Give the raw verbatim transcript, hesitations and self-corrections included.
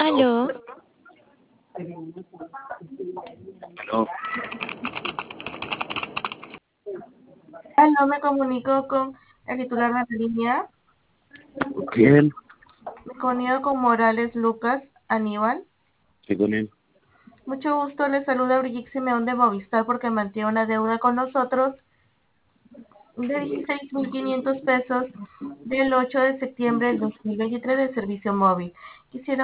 ¿Aló? Aló, ¿Aló? aló, me comunico con el titular de la línea, ¿Quién? me comunico con Morales Lucas Aníbal. ¿Qué con él? Mucho gusto, le saluda Brigitte Simeón de Movistar porque mantiene una deuda con nosotros de dieciséis mil quinientos pesos del ocho de septiembre del dos mil veintitrés de servicio móvil. Quisiera